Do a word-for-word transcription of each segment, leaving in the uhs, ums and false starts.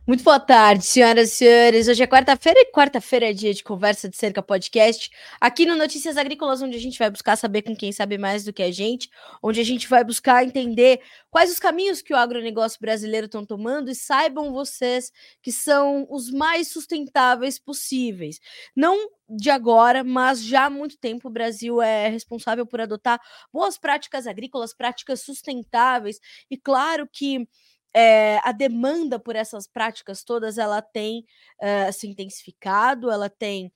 Muito boa tarde, senhoras e senhores. Hoje é quarta-feira e quarta-feira é dia de Conversa de Cerca Podcast, aqui no Notícias Agrícolas, onde a gente vai buscar saber com quem sabe mais do que a gente, onde a gente vai buscar entender quais os caminhos que o agronegócio brasileiro estão tomando e saibam vocês que são os mais sustentáveis possíveis. Não de agora, mas já há muito tempo o Brasil é responsável por adotar boas práticas agrícolas, práticas sustentáveis, e claro que É, a demanda por essas práticas todas ela tem uh, se intensificado, ela tem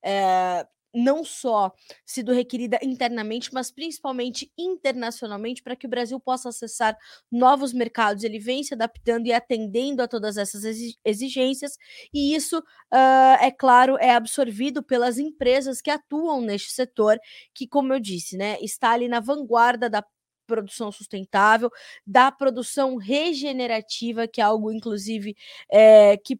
uh, não só sido requerida internamente, mas principalmente internacionalmente, para que o Brasil possa acessar novos mercados. Ele vem se adaptando e atendendo a todas essas exigências, e isso, uh, é claro, é absorvido pelas empresas que atuam neste setor, que, como eu disse, né, está ali na vanguarda da produção sustentável, da produção regenerativa, que é algo, inclusive, é, que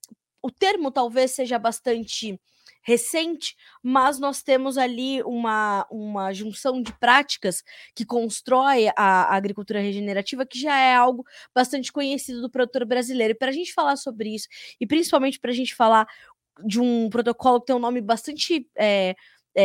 o termo talvez seja bastante recente, mas nós temos ali uma, uma junção de práticas que constrói a, a agricultura regenerativa, que já é algo bastante conhecido do produtor brasileiro. E para a gente falar sobre isso, e principalmente para a gente falar de um protocolo que tem um nome bastante é,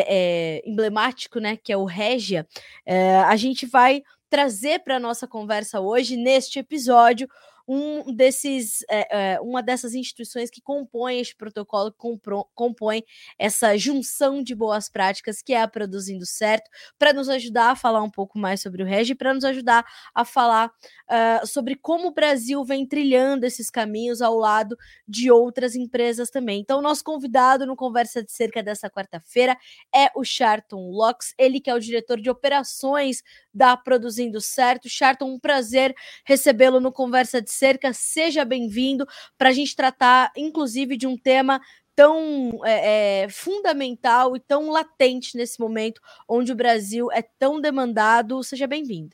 é, é, emblemático, né, que é o Régia, é, a gente vai trazer para a nossa conversa hoje, neste episódio, um desses, é, é, uma dessas instituições que compõem este protocolo, que compro, compõe essa junção de boas práticas, que é a Produzindo Certo, para nos ajudar a falar um pouco mais sobre o Régia, para nos ajudar a falar uh, sobre como o Brasil vem trilhando esses caminhos ao lado de outras empresas também. Então, nosso convidado no Conversa de Cerca dessa quarta-feira é o Charton Locks, ele que é o diretor de operações da Produzindo Certo. Charton, um prazer recebê-lo no Conversa de Cerca, seja bem-vindo, para a gente tratar, inclusive, de um tema tão é, é, fundamental e tão latente nesse momento, onde o Brasil é tão demandado. Seja bem-vindo.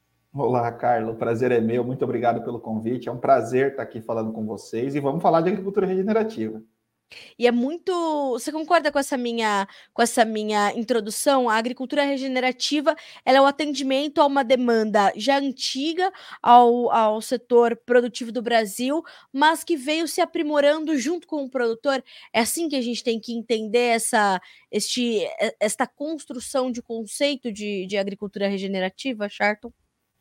Olá, Carla, o prazer é meu, muito obrigado pelo convite, é um prazer estar aqui falando com vocês e vamos falar de agricultura regenerativa. E é muito. Você concorda com essa minha, com essa minha introdução? A agricultura regenerativa, ela é o atendimento a uma demanda já antiga ao, ao setor produtivo do Brasil, mas que veio se aprimorando junto com o produtor. É assim que a gente tem que entender essa, este, esta construção de conceito de, de agricultura regenerativa, Charton?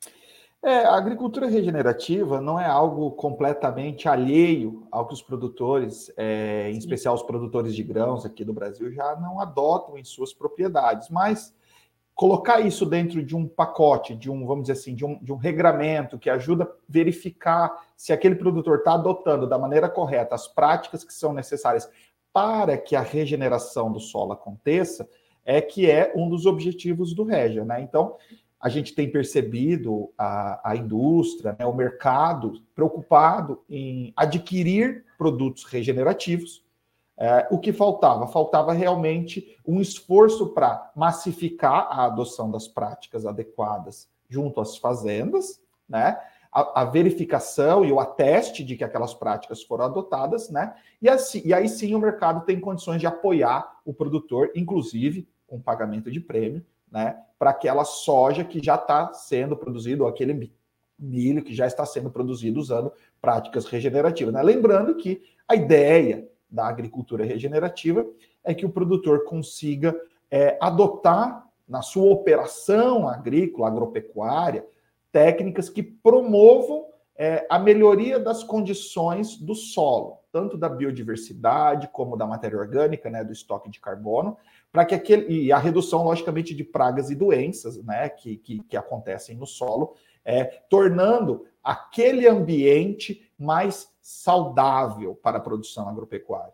É, a agricultura regenerativa não é algo completamente alheio ao que os produtores, é, em especial os produtores de grãos aqui do Brasil, já não adotam em suas propriedades, mas colocar isso dentro de um pacote, de um, vamos dizer assim, de um, de um regramento que ajuda a verificar se aquele produtor está adotando da maneira correta as práticas que são necessárias para que a regeneração do solo aconteça, é que é um dos objetivos do Régia, né? Então, a gente tem percebido a, a indústria, né, o mercado preocupado em adquirir produtos regenerativos. É, o que faltava? Faltava realmente um esforço para massificar a adoção das práticas adequadas junto às fazendas, né? A, a verificação e o ateste de que aquelas práticas foram adotadas, né? E, assim, e aí sim o mercado tem condições de apoiar o produtor, inclusive com pagamento de prêmio, né, para aquela soja que já está sendo produzido, ou aquele milho que já está sendo produzido usando práticas regenerativas. Né? Lembrando que a ideia da agricultura regenerativa é que o produtor consiga é, adotar na sua operação agrícola, agropecuária, técnicas que promovam é, a melhoria das condições do solo, tanto da biodiversidade como da matéria orgânica, né, do estoque de carbono, para que aquele, e a redução, logicamente, de pragas e doenças, né, que, que, que acontecem no solo, é, tornando aquele ambiente mais saudável para a produção agropecuária.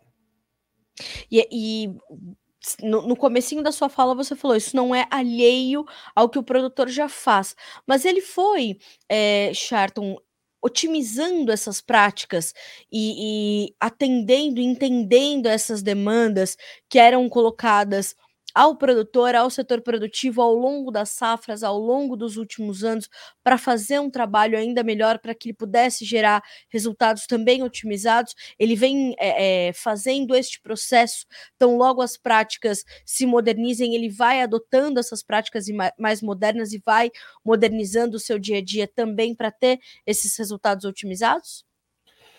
E, e no, no comecinho da sua fala você falou, isso não é alheio ao que o produtor já faz, mas ele foi, é, Charton, otimizando essas práticas e, e atendendo, entendendo essas demandas que eram colocadas ao produtor, ao setor produtivo ao longo das safras, ao longo dos últimos anos, para fazer um trabalho ainda melhor, para que ele pudesse gerar resultados também otimizados. Ele vem é, é, fazendo este processo, então logo as práticas se modernizem, ele vai adotando essas práticas mais modernas e vai modernizando o seu dia a dia também para ter esses resultados otimizados?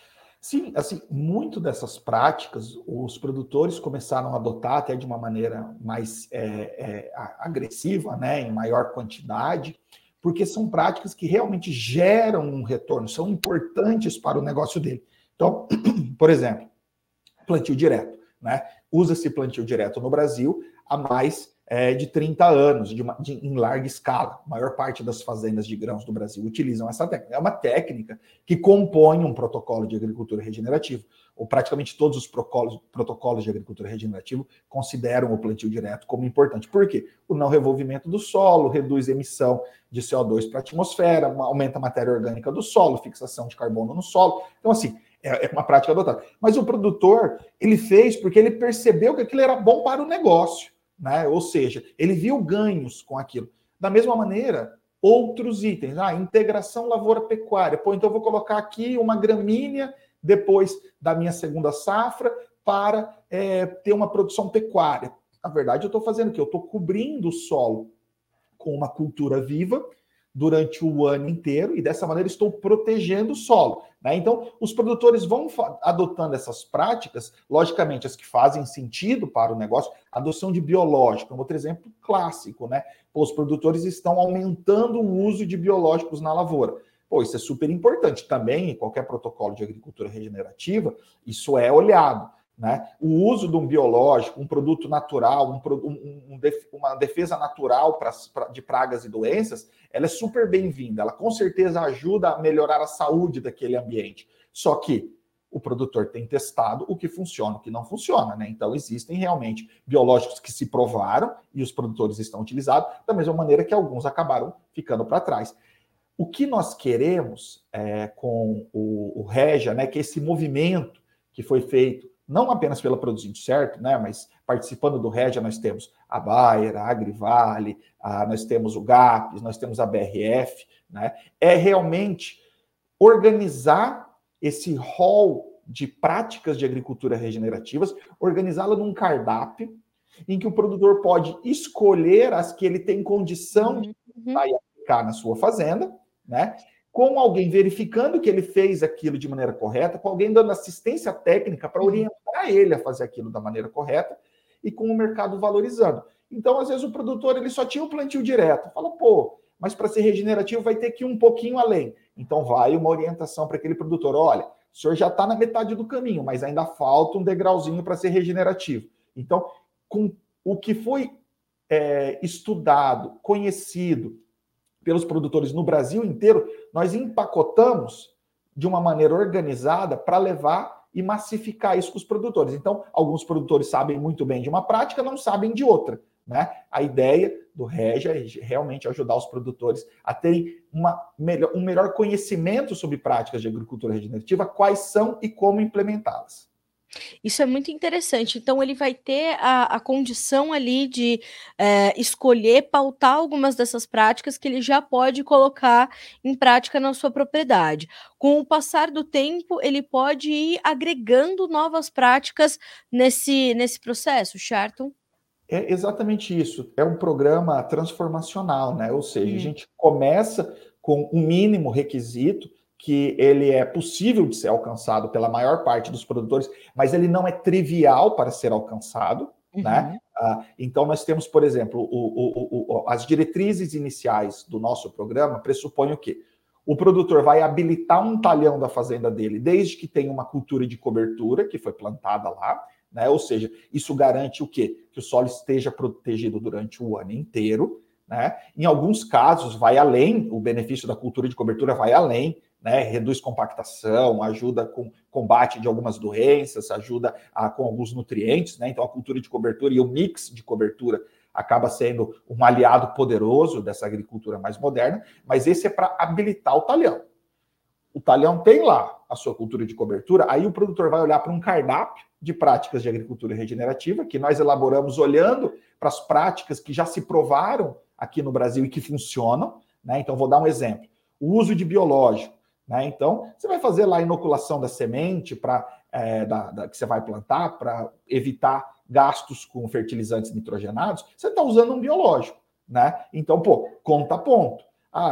Sim, assim, muito dessas práticas os produtores começaram a adotar até de uma maneira mais é, é, agressiva, né, em maior quantidade, porque são práticas que realmente geram um retorno, são importantes para o negócio dele. Então, por exemplo, plantio direto, né? Usa-se plantio direto no Brasil há mais é, de trinta anos, de uma, de, em larga escala. A maior parte das fazendas de grãos do Brasil utilizam essa técnica. É uma técnica que compõe um protocolo de agricultura regenerativa, ou praticamente todos os protocolos, protocolos de agricultura regenerativa consideram o plantio direto como importante. Por quê? O não revolvimento do solo reduz a emissão de C O dois para a atmosfera, aumenta a matéria orgânica do solo, fixação de carbono no solo. Então, assim, é uma prática adotada. Mas o produtor, ele fez porque ele percebeu que aquilo era bom para o negócio, né? Ou seja, ele viu ganhos com aquilo. Da mesma maneira, outros itens, ah, integração lavoura-pecuária. Pô, então eu vou colocar aqui uma gramínea depois da minha segunda safra para é, ter uma produção pecuária. Na verdade, eu estou fazendo o quê? Eu estou cobrindo o solo com uma cultura viva durante o ano inteiro e dessa maneira estou protegendo o solo, né? Então, os produtores vão adotando essas práticas, logicamente as que fazem sentido para o negócio, a adoção de biológico, um outro exemplo clássico, né? Pô, os produtores estão aumentando o uso de biológicos na lavoura. Pô, isso é super importante também, em qualquer protocolo de agricultura regenerativa, isso é olhado. Né? O uso de um biológico, um produto natural, um, um, um, uma defesa natural pra, pra, de pragas e doenças, ela é super bem-vinda, ela com certeza ajuda a melhorar a saúde daquele ambiente. Só que o produtor tem testado o que funciona, o que não funciona, né? Então existem realmente biológicos que se provaram e os produtores estão utilizados, da mesma maneira que alguns acabaram ficando para trás. O que nós queremos é, com o, o Reja, né, que esse movimento que foi feito não apenas pela Produzindo Certo, né, mas participando do Regia, nós temos a Bayer, a Agrivale, a, nós temos o GAPS, nós temos a B R F, né, é realmente organizar esse rol de práticas de agricultura regenerativas, organizá-la num cardápio em que o produtor pode escolher as que ele tem condição de uhum. aplicar na sua fazenda, né, com alguém verificando que ele fez aquilo de maneira correta, com alguém dando assistência técnica para orientar ele a fazer aquilo da maneira correta e com o mercado valorizando. Então, às vezes, o produtor ele só tinha o plantio direto. Fala, pô, mas para ser regenerativo vai ter que ir um pouquinho além. Então, vai uma orientação para aquele produtor. Olha, o senhor já está na metade do caminho, mas ainda falta um degrauzinho para ser regenerativo. Então, com o que foi é, estudado, conhecido, pelos produtores no Brasil inteiro, nós empacotamos de uma maneira organizada para levar e massificar isso com os produtores. Então, alguns produtores sabem muito bem de uma prática, não sabem de outra, né? A ideia do Regia é realmente ajudar os produtores a terem uma melhor, um melhor conhecimento sobre práticas de agricultura regenerativa, quais são e como implementá-las. Isso é muito interessante. Então, ele vai ter a, a condição ali de é, escolher, pautar algumas dessas práticas que ele já pode colocar em prática na sua propriedade. Com o passar do tempo, ele pode ir agregando novas práticas nesse, nesse processo, certo? É exatamente isso. É um programa transformacional, né? Ou seja, Hum. a gente começa com um mínimo requisito que ele é possível de ser alcançado pela maior parte dos produtores, mas ele não é trivial para ser alcançado, uhum. né? Ah, então, nós temos, por exemplo, o, o, o, as diretrizes iniciais do nosso programa pressupõem o quê? O produtor vai habilitar um talhão da fazenda dele, desde que tenha uma cultura de cobertura, que foi plantada lá, né? Ou seja, isso garante o quê? Que o solo esteja protegido durante o ano inteiro, né? Em alguns casos, vai além, o benefício da cultura de cobertura vai além, né, reduz compactação, ajuda com combate de algumas doenças, ajuda a, com alguns nutrientes, né? Então a cultura de cobertura e o mix de cobertura acaba sendo um aliado poderoso dessa agricultura mais moderna, mas esse é para habilitar o talhão. O talhão tem lá a sua cultura de cobertura, aí o produtor vai olhar para um cardápio de práticas de agricultura regenerativa, que nós elaboramos olhando para as práticas que já se provaram aqui no Brasil e que funcionam, né? Então vou dar um exemplo. O uso de biológico. Né? Então, você vai fazer lá a inoculação da semente pra, é, da, da, que você vai plantar para evitar gastos com fertilizantes nitrogenados, você está usando um biológico. Né? Então, pô, conta ponto. Ah,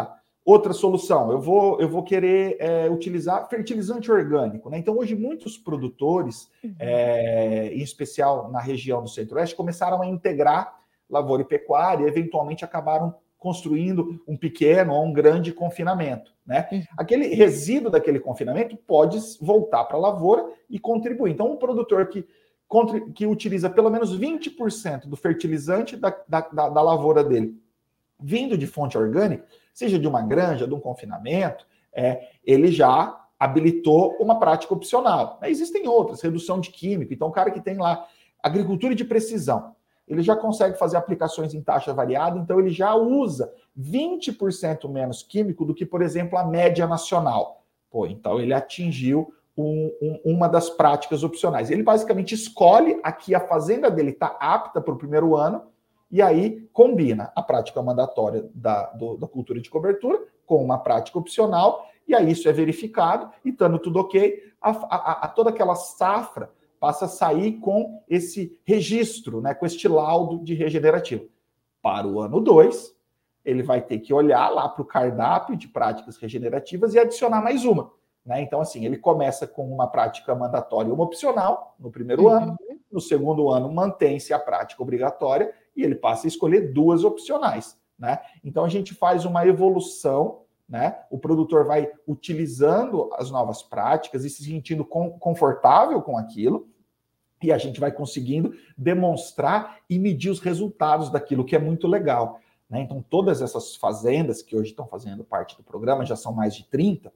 Outra solução, eu vou, eu vou querer é, utilizar fertilizante orgânico, né? Então, hoje, muitos produtores, uhum. é, em especial na região do Centro-Oeste, começaram a integrar lavoura e pecuária e, eventualmente, acabaram construindo um pequeno ou um grande confinamento, né? Uhum. Aquele resíduo daquele confinamento pode voltar para a lavoura e contribuir. Então, um produtor que, que utiliza pelo menos vinte por cento do fertilizante da, da, da, da lavoura dele, vindo de fonte orgânica, seja de uma granja, de um confinamento, é, ele já habilitou uma prática opcional. Existem outras, redução de químico. Então, o cara que tem lá agricultura de precisão, ele já consegue fazer aplicações em taxa variada, então ele já usa vinte por cento menos químico do que, por exemplo, a média nacional. Pô, então ele atingiu um, um, uma das práticas opcionais. Ele basicamente escolhe aqui a fazenda dele está apta para o primeiro ano, e aí combina a prática mandatória da, do, da cultura de cobertura com uma prática opcional, e aí isso é verificado, e estando tudo ok, a, a, a toda aquela safra passa a sair com esse registro, né, com este laudo de regenerativo. Para o ano dois, ele vai ter que olhar lá para o cardápio de práticas regenerativas e adicionar mais uma. Né? Então, assim, ele começa com uma prática mandatória e uma opcional no primeiro uhum. ano, no segundo ano mantém-se a prática obrigatória, e ele passa a escolher duas opcionais, né? Então a gente faz uma evolução, né? O produtor vai utilizando as novas práticas e se sentindo confortável com aquilo, e a gente vai conseguindo demonstrar e medir os resultados daquilo, que é muito legal, né? Então todas essas fazendas que hoje estão fazendo parte do programa, já são mais de trinta,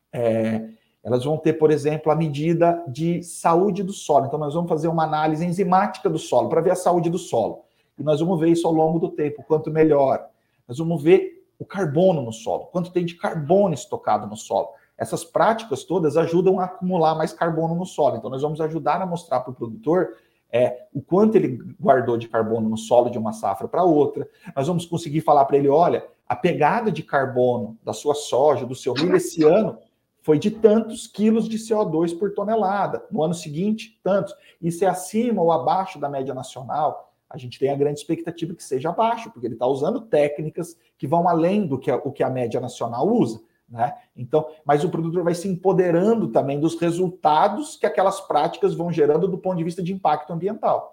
é, elas vão ter, por exemplo, a medida de saúde do solo. Então nós vamos fazer uma análise enzimática do solo, para ver a saúde do solo. E nós vamos ver isso ao longo do tempo, quanto melhor. Nós vamos ver o carbono no solo, quanto tem de carbono estocado no solo. Essas práticas todas ajudam a acumular mais carbono no solo. Então, nós vamos ajudar a mostrar para o produtor é, o quanto ele guardou de carbono no solo de uma safra para outra. Nós vamos conseguir falar para ele, olha, a pegada de carbono da sua soja, do seu milho esse ano, foi de tantos quilos de C O dois por tonelada. No ano seguinte, tantos. Isso é acima ou abaixo da média nacional. A gente tem a grande expectativa que seja abaixo, porque ele está usando técnicas que vão além do que a, o que a média nacional usa, né? Então, mas o produtor vai se empoderando também dos resultados que aquelas práticas vão gerando do ponto de vista de impacto ambiental.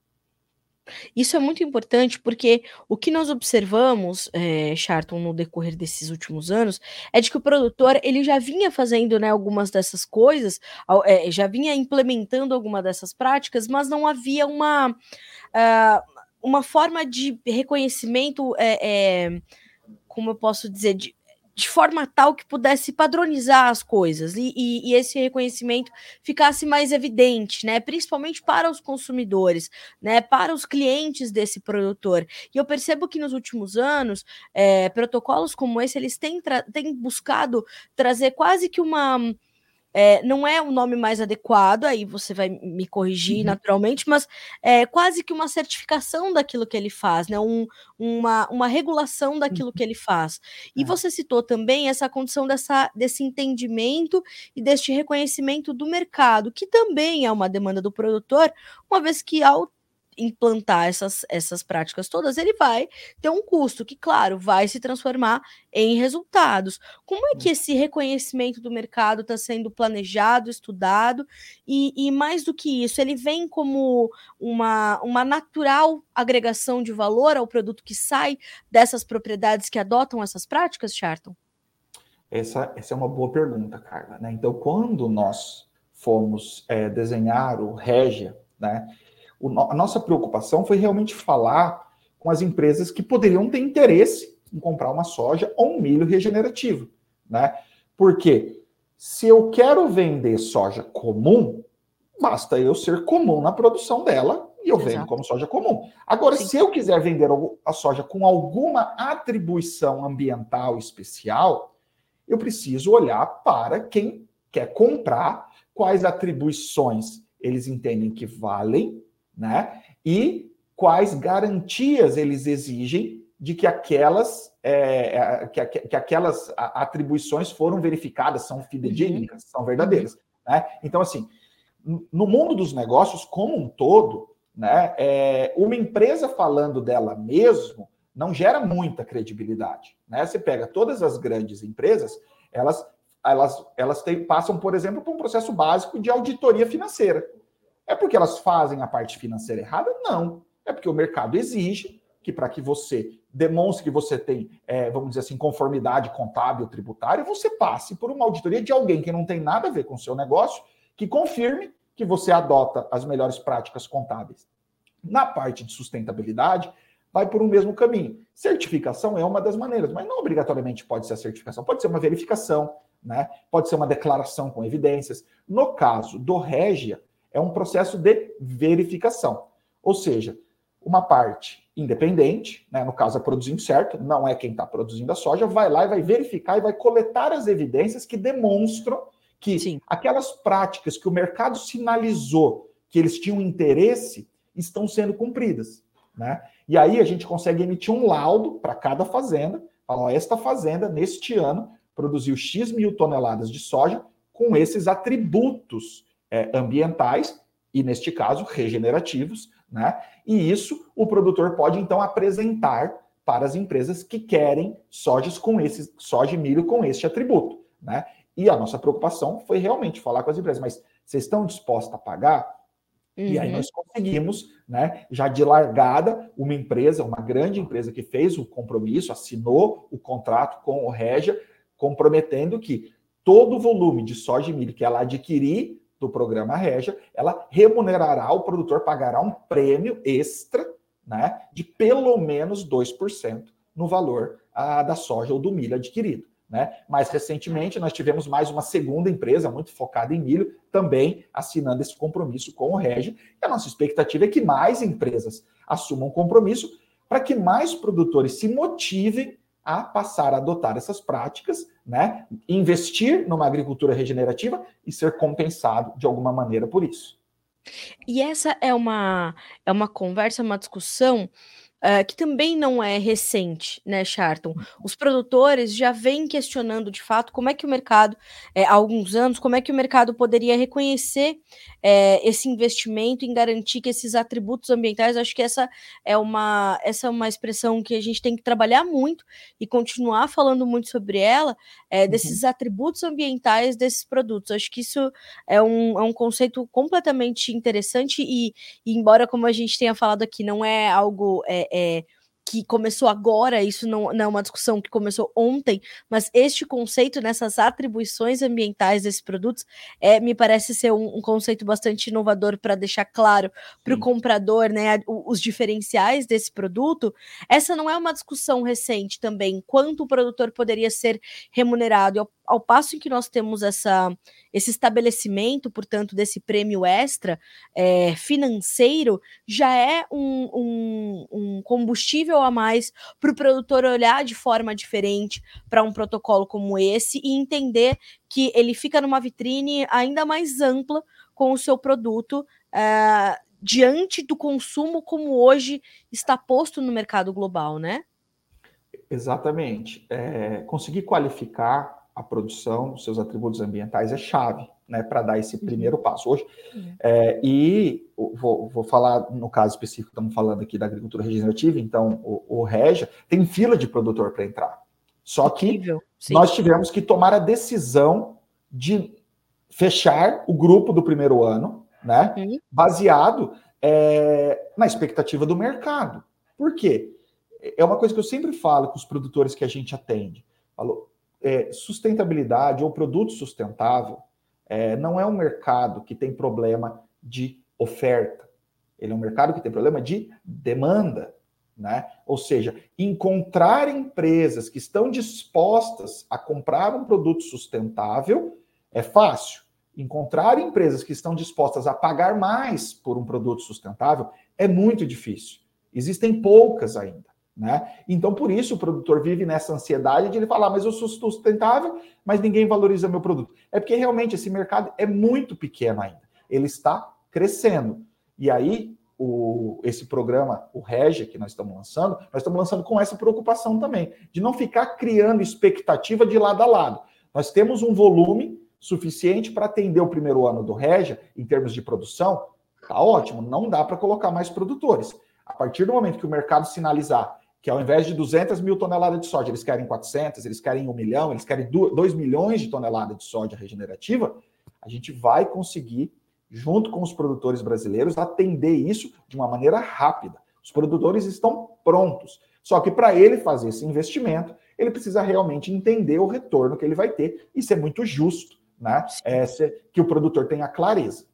Isso é muito importante porque o que nós observamos, é, Charton, no decorrer desses últimos anos, é de que o produtor ele já vinha fazendo, né, algumas dessas coisas, é, já vinha implementando alguma dessas práticas, mas não havia uma, uh, uma forma de reconhecimento, é, é, como eu posso dizer, de, de forma tal que pudesse padronizar as coisas e, e, e esse reconhecimento ficasse mais evidente, né? Principalmente para os consumidores, né? Para os clientes desse produtor. E eu percebo que nos últimos anos, é, protocolos como esse, eles têm, têm buscado trazer quase que uma... É, não é o nome mais adequado, aí você vai me corrigir uhum. naturalmente, mas é quase que uma certificação daquilo que ele faz, né? um, uma, uma regulação daquilo uhum. que ele faz. E é. Você citou também essa condição dessa, desse entendimento e deste reconhecimento do mercado, que também é uma demanda do produtor, uma vez que ao implantar essas, essas práticas todas, ele vai ter um custo que, claro, vai se transformar em resultados. Como é que esse reconhecimento do mercado está sendo planejado, estudado, e, e mais do que isso, ele vem como uma, uma natural agregação de valor ao produto que sai dessas propriedades que adotam essas práticas, Charton? Essa, essa é uma boa pergunta, Carla, né? Então, quando nós fomos é, desenhar o Regia, né, a nossa preocupação foi realmente falar com as empresas que poderiam ter interesse em comprar uma soja ou um milho regenerativo, né? Porque se eu quero vender soja comum, basta eu ser comum na produção dela e eu Exato. Vendo como soja comum. Agora, Sim. se eu quiser vender a soja com alguma atribuição ambiental especial, eu preciso olhar para quem quer comprar, quais atribuições eles entendem que valem, né? E quais garantias eles exigem de que aquelas, é, que, que aquelas atribuições foram verificadas, são fidedignas, uhum. são verdadeiras. Uhum. Né? Então, assim, no mundo dos negócios como um todo, né, é, uma empresa falando dela mesmo não gera muita credibilidade, né? Você pega todas as grandes empresas, elas, elas, elas têm, passam, por exemplo, por um processo básico de auditoria financeira. É porque elas fazem a parte financeira errada? Não. É porque o mercado exige que para que você demonstre que você tem, é, vamos dizer assim, conformidade contábil tributária, você passe por uma auditoria de alguém que não tem nada a ver com o seu negócio, que confirme que você adota as melhores práticas contábeis. Na parte de sustentabilidade, vai por um mesmo caminho. Certificação é uma das maneiras, mas não obrigatoriamente pode ser a certificação, pode ser uma verificação, né? Pode ser uma declaração com evidências. No caso do Regia, é um processo de verificação, ou seja, uma parte independente, né, no caso a Produzindo Certo, não é quem está produzindo a soja, vai lá e vai verificar e vai coletar as evidências que demonstram que Sim. aquelas práticas que o mercado sinalizou que eles tinham interesse estão sendo cumpridas, né? E aí a gente consegue emitir um laudo para cada fazenda, falar, ó, esta fazenda, neste ano, produziu X mil toneladas de soja com esses atributos é, ambientais, e neste caso, regenerativos, né? E isso o produtor pode, então, apresentar para as empresas que querem sojas com esse, soja e milho com este atributo, né? E a nossa preocupação foi realmente falar com as empresas, mas vocês estão dispostos a pagar? Uhum. E aí nós conseguimos, né, já de largada, uma empresa, uma grande empresa que fez o compromisso, assinou o contrato com o Regia, comprometendo que todo o volume de soja e milho que ela adquirir do programa Regia, ela remunerará, o produtor pagará um prêmio extra, né, de pelo menos dois por cento no valor a, da soja ou do milho adquirido. Né? Mais recentemente, nós tivemos mais uma segunda empresa muito focada em milho, também assinando esse compromisso com o Regia. E a nossa expectativa é que mais empresas assumam compromisso para que mais produtores se motivem a passar a adotar essas práticas, né? Investir numa agricultura regenerativa e ser compensado de alguma maneira por isso. E essa é uma, é uma conversa, uma discussão uh, que também não é recente, né, Sharton? Os produtores já vêm questionando, de fato, como é que o mercado, é, há alguns anos, como é que o mercado poderia reconhecer é, esse investimento em garantir que esses atributos ambientais, acho que essa é uma, essa é uma expressão que a gente tem que trabalhar muito e continuar falando muito sobre ela, é, desses uhum. atributos ambientais desses produtos. Acho que isso é um, é um conceito completamente interessante e, e, embora, como a gente tenha falado aqui, não é algo é, é, que começou agora, isso não, não é uma discussão que começou ontem, mas este conceito nessas atribuições ambientais desses produtos é, me parece ser um, um conceito bastante inovador para deixar claro para o comprador, né, os diferenciais desse produto. Essa não é uma discussão recente também, quanto o produtor poderia ser remunerado, ao, ao passo em que nós temos essa, esse estabelecimento, portanto, desse prêmio extra é, financeiro, já é um, um, um combustível a mais para o produtor olhar de forma diferente para um protocolo como esse e entender que ele fica numa vitrine ainda mais ampla com o seu produto uh, diante do consumo como hoje está posto no mercado global, né? Exatamente. É, conseguir qualificar a produção, os seus atributos ambientais é chave, né, para dar esse primeiro passo hoje. Uhum. É, e vou, vou falar, no caso específico, estamos falando aqui da agricultura regenerativa, então o, o Regia tem fila de produtor para entrar. Só que nós tivemos que tomar a decisão de fechar o grupo do primeiro ano, né, uhum. baseado é, na expectativa do mercado. Por quê? É uma coisa que eu sempre falo com os produtores que a gente atende. Falo, é, sustentabilidade ou produto sustentável é, não é um mercado que tem problema de oferta. Ele é um mercado que tem problema de demanda, né? Ou seja, encontrar empresas que estão dispostas a comprar um produto sustentável é fácil. Encontrar empresas que estão dispostas a pagar mais por um produto sustentável é muito difícil. Existem poucas ainda. Né? Então, por isso, o produtor vive nessa ansiedade de ele falar, mas eu sou sustentável, mas ninguém valoriza meu produto. É porque realmente esse mercado é muito pequeno ainda. Ele está crescendo. E aí, o, esse programa, o Regia, que nós estamos lançando, nós estamos lançando com essa preocupação também, de não ficar criando expectativa de lado a lado. Nós temos um volume suficiente para atender o primeiro ano do Regia, em termos de produção, tá ótimo, não dá para colocar mais produtores. A partir do momento que o mercado sinalizar que ao invés de duzentas mil toneladas de soja, eles querem quatrocentas, eles querem um milhão, eles querem dois milhões de toneladas de soja regenerativa, a gente vai conseguir, junto com os produtores brasileiros, atender isso de uma maneira rápida. Os produtores estão prontos. Só que para ele fazer esse investimento, ele precisa realmente entender o retorno que ele vai ter e ser muito justo, né? É, ser, que o produtor tenha clareza.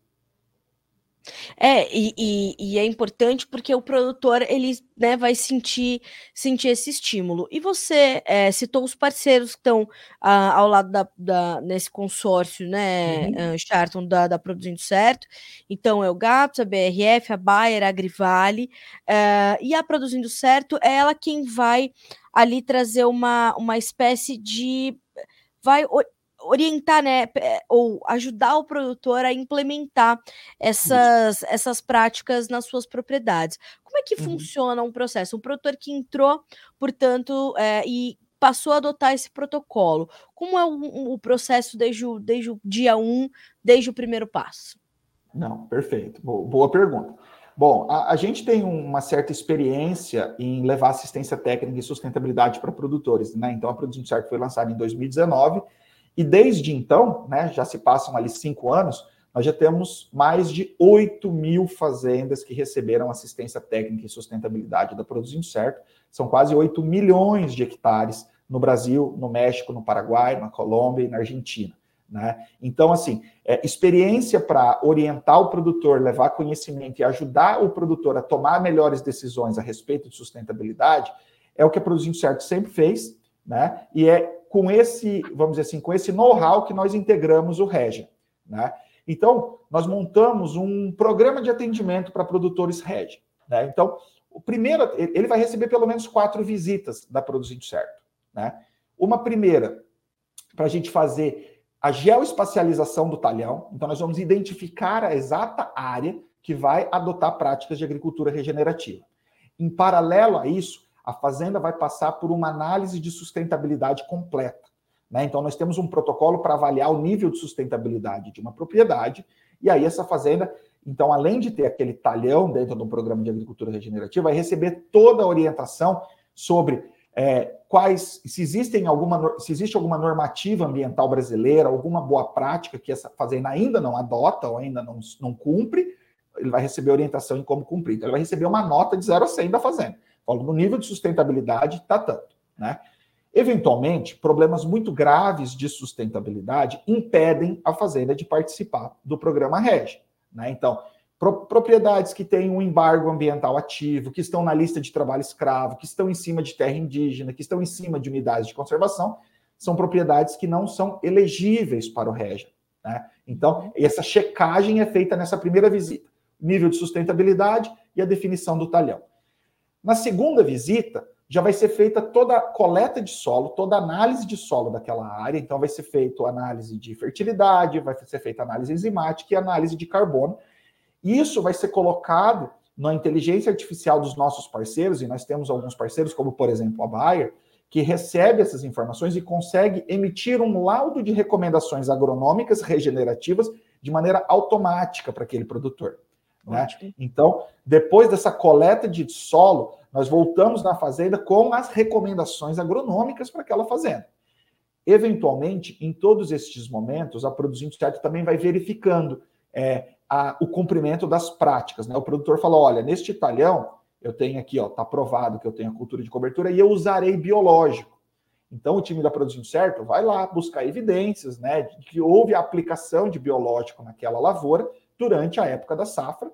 É, e, e, e é importante porque o produtor, ele, né, vai sentir, sentir esse estímulo. E você é, citou os parceiros que estão ah, ao lado da, da, nesse consórcio, né, Uhum. uh, Charlton, da, da Produzindo Certo. Então, é o GAPS, a B R F, a Bayer, a Agrivale. Uh, e a Produzindo Certo é ela quem vai ali trazer uma, uma espécie de... vai orientar, né, ou ajudar o produtor a implementar essas, essas práticas nas suas propriedades. Como é que Uhum. funciona um processo? Um produtor que entrou, portanto, é, e passou a adotar esse protocolo. Como é o, o processo desde o, desde o dia um, desde o primeiro passo? Não, perfeito. Boa, boa pergunta. Bom, a, a gente tem uma certa experiência em levar assistência técnica e sustentabilidade para produtores, né? Então, a Produzindo Certo foi lançada em dois mil e dezenove e desde então, né, já se passam ali cinco anos, nós já temos mais de oito mil fazendas que receberam assistência técnica e sustentabilidade da Produzindo Certo. São quase oito milhões de hectares no Brasil, no México, no Paraguai, na Colômbia e na Argentina. Né? Então, assim, é, experiência para orientar o produtor, levar conhecimento e ajudar o produtor a tomar melhores decisões a respeito de sustentabilidade é o que a Produzindo Certo sempre fez, né? E é com esse, vamos dizer assim, com esse know-how que nós integramos o Regia, né? Então, nós montamos um programa de atendimento para produtores Regia, né? Então, o primeiro, ele vai receber pelo menos quatro visitas da Produzindo Certo, né? Uma primeira, para a gente fazer a geoespacialização do talhão. Então, nós vamos identificar a exata área que vai adotar práticas de agricultura regenerativa. Em paralelo a isso, a fazenda vai passar por uma análise de sustentabilidade completa, né? Então, nós temos um protocolo para avaliar o nível de sustentabilidade de uma propriedade, e aí essa fazenda, então, além de ter aquele talhão dentro de um programa de agricultura regenerativa, vai receber toda a orientação sobre É, quais, se, existem alguma, se existe alguma normativa ambiental brasileira, alguma boa prática que essa fazenda ainda não adota ou ainda não, não cumpre, ele vai receber orientação em como cumprir. Então, ele vai receber uma nota de zero a cem da fazenda. Falando no nível de sustentabilidade, está tanto, né? Eventualmente, problemas muito graves de sustentabilidade impedem a fazenda de participar do programa Regia, né? Então, propriedades que têm um embargo ambiental ativo, que estão na lista de trabalho escravo, que estão em cima de terra indígena, que estão em cima de unidades de conservação, são propriedades que não são elegíveis para o Regia, né? Então, essa checagem é feita nessa primeira visita. Nível de sustentabilidade e a definição do talhão. Na segunda visita, já vai ser feita toda a coleta de solo, toda a análise de solo daquela área. Então, vai ser feita análise de fertilidade, vai ser feita análise enzimática e análise de carbono. Isso vai ser colocado na inteligência artificial dos nossos parceiros, e nós temos alguns parceiros, como, por exemplo, a Bayer, que recebe essas informações e consegue emitir um laudo de recomendações agronômicas regenerativas de maneira automática para aquele produtor, né? Então, depois dessa coleta de solo, nós voltamos na fazenda com as recomendações agronômicas para aquela fazenda. Eventualmente, em todos estes momentos, a Produzindo Certo também vai verificando é, a, o cumprimento das práticas, né? O produtor fala, olha, neste talhão, eu tenho aqui, ó, tá provado que eu tenho a cultura de cobertura e eu usarei biológico. Então, o time da Produzindo Certo vai lá buscar evidências, né, de que houve a aplicação de biológico naquela lavoura durante a época da safra,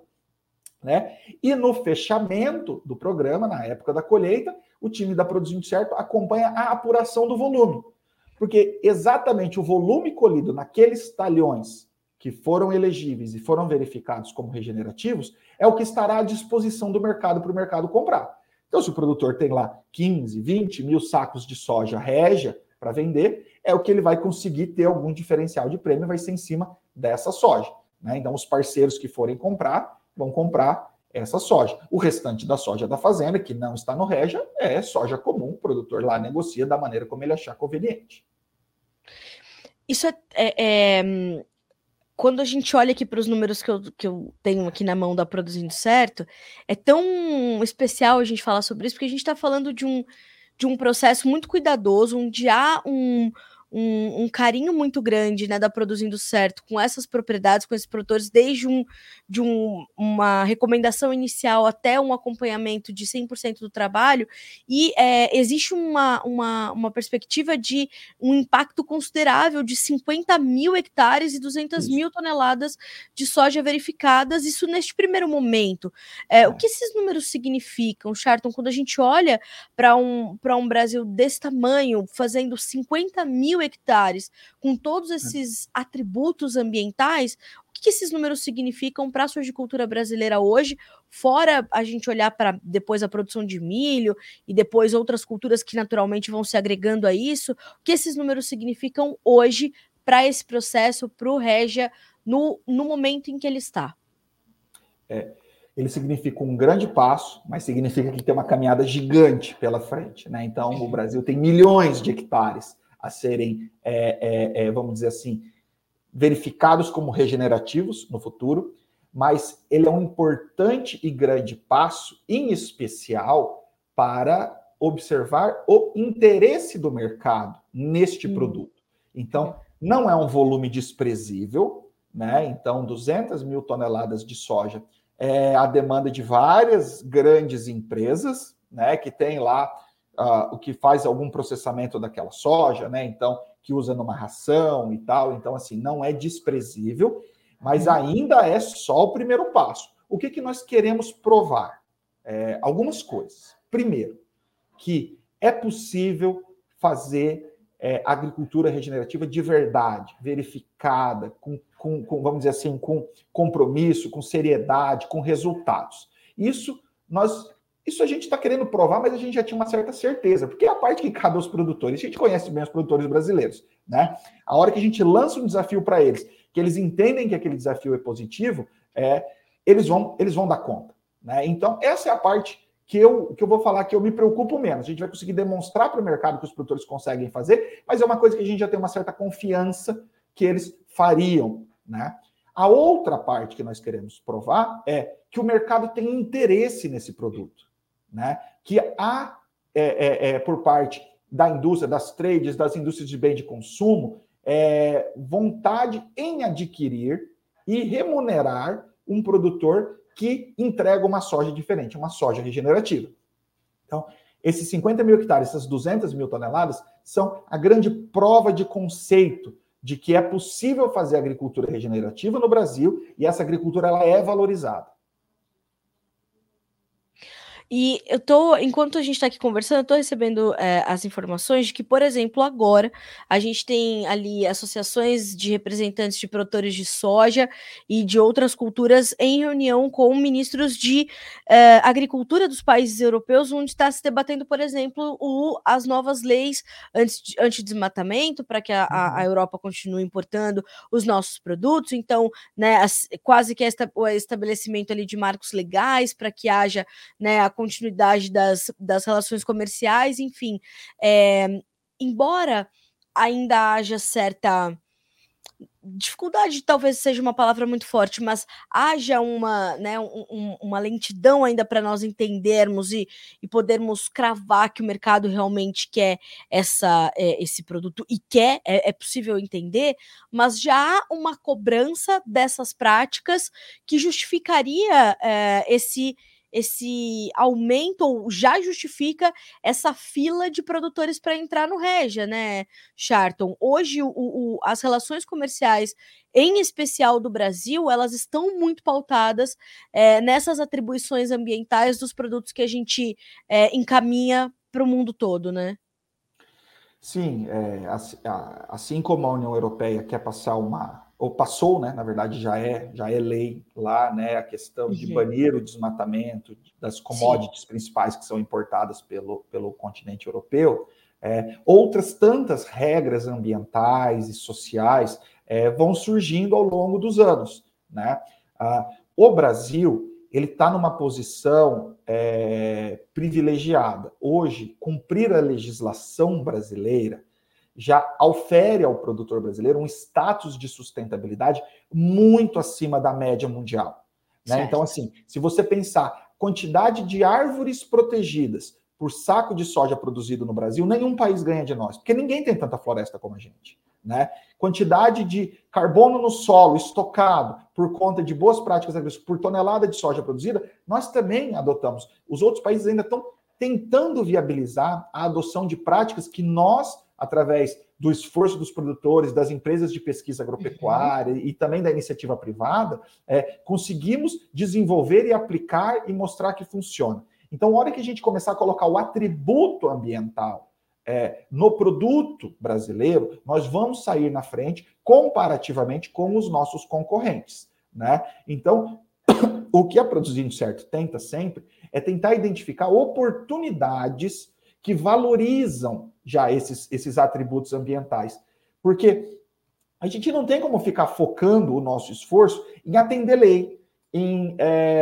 né? E no fechamento do programa, na época da colheita, o time da Produzindo Certo acompanha a apuração do volume. Porque exatamente o volume colhido naqueles talhões que foram elegíveis e foram verificados como regenerativos é o que estará à disposição do mercado para o mercado comprar. Então, se o produtor tem lá quinze, vinte mil sacos de soja régia para vender, é o que ele vai conseguir ter algum diferencial de prêmio, vai ser em cima dessa soja, né? Então, os parceiros que forem comprar, vão comprar essa soja. O restante da soja da fazenda, que não está no Regia, é soja comum, o produtor lá negocia da maneira como ele achar conveniente. Isso é, é, é quando a gente olha aqui para os números que eu, que eu tenho aqui na mão da Produzindo Certo, é tão especial a gente falar sobre isso, porque a gente está falando de um, de um processo muito cuidadoso, onde há um, um, um carinho muito grande, né, da Produzindo Certo com essas propriedades, com esses produtores, desde um, de um, uma recomendação inicial até um acompanhamento de cem por cento do trabalho, e é, existe uma, uma, uma perspectiva de um impacto considerável de cinquenta mil hectares e duzentas mil toneladas de soja verificadas, isso neste primeiro momento. É, é. O que esses números significam, Charton, quando a gente olha para um, para um Brasil desse tamanho, fazendo cinquenta mil hectares, com todos esses atributos ambientais, o que esses números significam para a sojicultura brasileira hoje, fora a gente olhar para depois a produção de milho e depois outras culturas que naturalmente vão se agregando a isso, o que esses números significam hoje para esse processo, para o Régia, no, no momento em que ele está? É, ele significa um grande passo, mas significa que tem uma caminhada gigante pela frente, né? Então, o Brasil tem milhões de hectares a serem, é, é, é, vamos dizer assim, verificados como regenerativos no futuro, mas ele é um importante e grande passo, em especial, para observar o interesse do mercado neste hum. produto. Então, não é um volume desprezível, né? Então, duzentas mil toneladas de soja é a demanda de várias grandes empresas, né? Que tem lá uh, o que faz algum processamento daquela soja, né? Então, que usa numa ração e tal. Então, assim, não é desprezível, mas ainda é só o primeiro passo. O que, que nós queremos provar? É, algumas coisas. Primeiro, que é possível fazer é, agricultura regenerativa de verdade, verificada, com, com, com, vamos dizer assim, com compromisso, com seriedade, com resultados. Isso nós, isso a gente está querendo provar, mas a gente já tinha uma certa certeza, porque é a parte que cabe aos produtores. A gente conhece bem os produtores brasileiros, né? A hora que a gente lança um desafio para eles, que eles entendem que aquele desafio é positivo, é, eles, vão, eles vão dar conta, né? Então, essa é a parte que eu, que eu vou falar que eu me preocupo menos. A gente vai conseguir demonstrar para o mercado que os produtores conseguem fazer, mas é uma coisa que a gente já tem uma certa confiança que eles fariam, né? A outra parte que nós queremos provar é que o mercado tem interesse nesse produto, né? Que há, é, é, é, por parte da indústria, das trades, das indústrias de bem de consumo, é, vontade em adquirir e remunerar um produtor que entrega uma soja diferente, uma soja regenerativa. Então, esses cinquenta mil hectares, essas duzentas mil toneladas, são a grande prova de conceito de que é possível fazer agricultura regenerativa no Brasil e essa agricultura ela é valorizada. E eu tô, enquanto a gente está aqui conversando, eu tô recebendo é, as informações de que, por exemplo, agora a gente tem ali associações de representantes de produtores de soja e de outras culturas em reunião com ministros de é, agricultura dos países europeus, onde está se debatendo, por exemplo, o, as novas leis anti, antidesmatamento para que a, a, a Europa continue importando os nossos produtos. Então, né, as, quase que esta, o estabelecimento ali de marcos legais para que haja, né, a continuidade das, das relações comerciais, enfim. É, embora ainda haja certa dificuldade, talvez seja uma palavra muito forte, mas haja uma, né, um, um, uma lentidão ainda para nós entendermos e, e podermos cravar que o mercado realmente quer essa, é, esse produto e quer, é, é possível entender, mas já há uma cobrança dessas práticas que justificaria é, esse esse aumento, ou já justifica essa fila de produtores para entrar no Régia, né, Charton? Hoje, o, o, as relações comerciais, em especial do Brasil, elas estão muito pautadas é, nessas atribuições ambientais dos produtos que a gente é, encaminha para o mundo todo, né? Sim, é, assim, assim como a União Europeia quer passar uma, ou passou, né, na verdade já é, já é lei lá, né, a questão de uhum. banir o desmatamento das commodities Sim. principais que são importadas pelo, pelo continente europeu, é, outras tantas regras ambientais e sociais é, vão surgindo ao longo dos anos, né? Ah, o Brasil, ele está numa posição é, privilegiada. Hoje, cumprir a legislação brasileira já ofere ao produtor brasileiro um status de sustentabilidade muito acima da média mundial. Né? Então, assim, se você pensar quantidade de árvores protegidas por saco de soja produzido no Brasil, nenhum país ganha de nós, porque ninguém tem tanta floresta como a gente. Né? Quantidade de carbono no solo estocado por conta de boas práticas agrícolas por tonelada de soja produzida, nós também adotamos. Os outros países ainda estão tentando viabilizar a adoção de práticas que nós, através do esforço dos produtores, das empresas de pesquisa agropecuária uhum. e também da iniciativa privada, é, conseguimos desenvolver e aplicar e mostrar que funciona. Então, a hora que a gente começar a colocar o atributo ambiental é, no produto brasileiro, nós vamos sair na frente comparativamente com os nossos concorrentes. Né? Então, o que a Produzindo Certo tenta sempre é tentar identificar oportunidades que valorizam já esses, esses atributos ambientais. Porque a gente não tem como ficar focando o nosso esforço em atender lei, em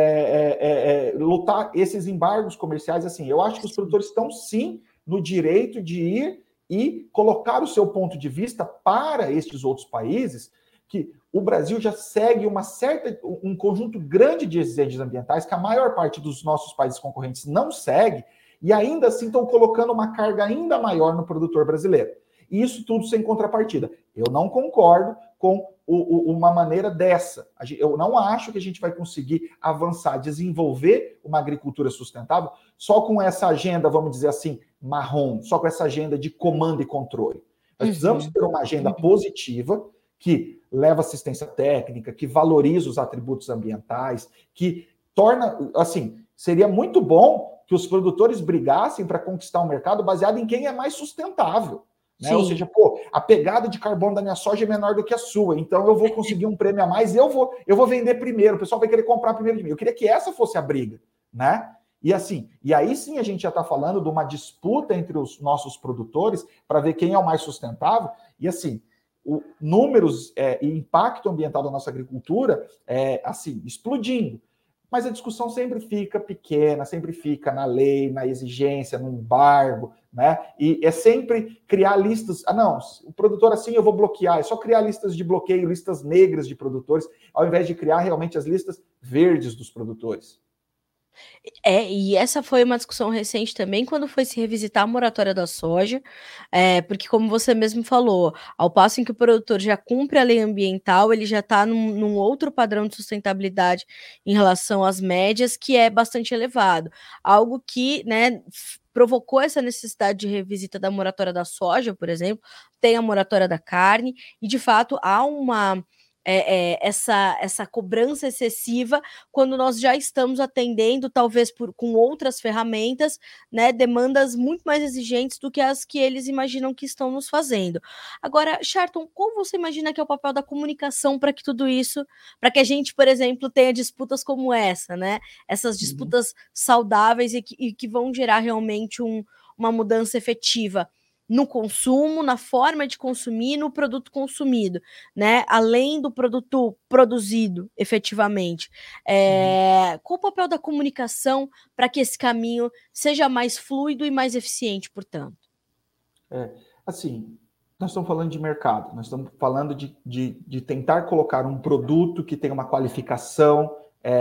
é, é, é, lutar esses embargos comerciais. Assim, eu acho que os produtores estão, sim, no direito de ir e colocar o seu ponto de vista para estes outros países, que o Brasil já segue uma certa, um conjunto grande de exigências ambientais que a maior parte dos nossos países concorrentes não segue, e ainda assim estão colocando uma carga ainda maior no produtor brasileiro. E isso tudo sem contrapartida. Eu não concordo com o, o, uma maneira dessa. Eu não acho que a gente vai conseguir avançar, desenvolver uma agricultura sustentável só com essa agenda, vamos dizer assim, marrom, só com essa agenda de comando e controle. Nós precisamos ter uma agenda positiva que leva assistência técnica, que valoriza os atributos ambientais, que torna, assim, seria muito bom que os produtores brigassem para conquistar um mercado baseado em quem é mais sustentável. Né? Ou seja, pô, a pegada de carbono da minha soja é menor do que a sua, então eu vou conseguir um prêmio a mais e eu vou, eu vou vender primeiro, o pessoal vai querer comprar primeiro de mim. Eu queria que essa fosse a briga, né? E assim, e aí sim a gente já está falando de uma disputa entre os nossos produtores para ver quem é o mais sustentável, e assim, o, números é, e impacto ambiental da nossa agricultura é assim, explodindo. Mas a discussão sempre fica pequena, sempre fica na lei, na exigência, no embargo, né? E é sempre criar listas. Ah, não, o produtor assim eu vou bloquear. É só criar listas de bloqueio, listas negras de produtores, ao invés de criar realmente as listas verdes dos produtores. É, e essa foi uma discussão recente também, quando foi se revisitar a moratória da soja, é, porque como você mesmo falou, ao passo em que o produtor já cumpre a lei ambiental, ele já está num, num outro padrão de sustentabilidade em relação às médias, que é bastante elevado. Algo que, né, provocou essa necessidade de revisita da moratória da soja, por exemplo, tem a moratória da carne, e de fato há uma... É, é, essa, essa cobrança excessiva quando nós já estamos atendendo, talvez por, com outras ferramentas, né, demandas muito mais exigentes do que as que eles imaginam que estão nos fazendo. Agora, Sharton, qual você imagina que é o papel da comunicação para que tudo isso, para que a gente, por exemplo, tenha disputas como essa, né? Essas disputas uhum. saudáveis e que, e que vão gerar realmente um, uma mudança efetiva no consumo, na forma de consumir, no produto consumido, né? Além do produto produzido efetivamente. É... Uhum. Qual o papel da comunicação para que esse caminho seja mais fluido e mais eficiente, portanto? É, assim, nós estamos falando de mercado, nós estamos falando de, de, de tentar colocar um produto que tenha uma qualificação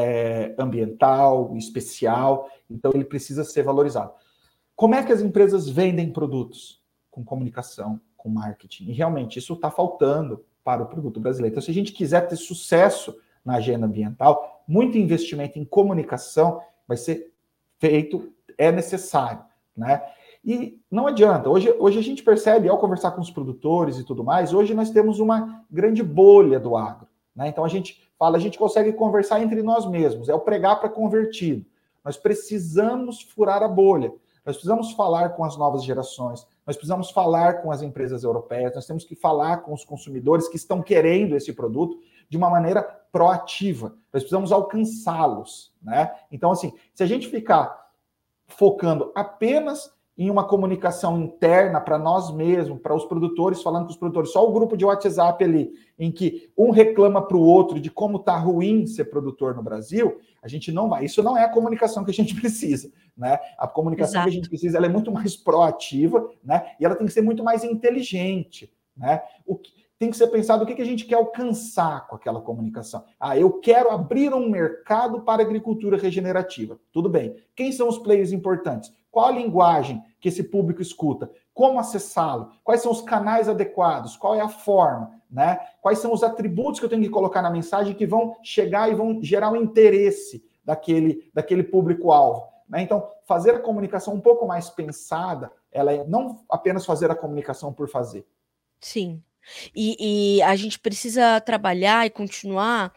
é, ambiental, especial, então ele precisa ser valorizado. Como é que as empresas vendem produtos? Com comunicação, com marketing. E realmente isso está faltando para o produto brasileiro. Então, se a gente quiser ter sucesso na agenda ambiental, muito investimento em comunicação vai ser feito, é necessário, né? E não adianta. Hoje, hoje a gente percebe, ao conversar com os produtores e tudo mais, hoje nós temos uma grande bolha do agro, né? Então a gente fala, a gente consegue conversar entre nós mesmos, é o pregar para convertido. Nós precisamos furar a bolha. Nós precisamos falar com as novas gerações, nós precisamos falar com as empresas europeias, nós temos que falar com os consumidores que estão querendo esse produto de uma maneira proativa. Nós precisamos alcançá-los, né? Então, assim, se a gente ficar focando apenas em uma comunicação interna para nós mesmos, para os produtores, falando com os produtores, só o grupo de WhatsApp ali, em que um reclama para o outro de como está ruim ser produtor no Brasil, a gente não vai. Isso não é a comunicação que a gente precisa, né? A comunicação Exato. Que a gente precisa, ela é muito mais proativa, né? E ela tem que ser muito mais inteligente, né? O que tem que ser pensado o que a gente quer alcançar com aquela comunicação. Ah, eu quero abrir um mercado para a agricultura regenerativa. Tudo bem. Quem são os players importantes? Qual a linguagem que esse público escuta? Como acessá-lo? Quais são os canais adequados? Qual é a forma? Né? Quais são os atributos que eu tenho que colocar na mensagem que vão chegar e vão gerar o interesse daquele, daquele público-alvo? Né? Então, fazer a comunicação um pouco mais pensada, ela é não apenas fazer a comunicação por fazer. Sim. E, e a gente precisa trabalhar e continuar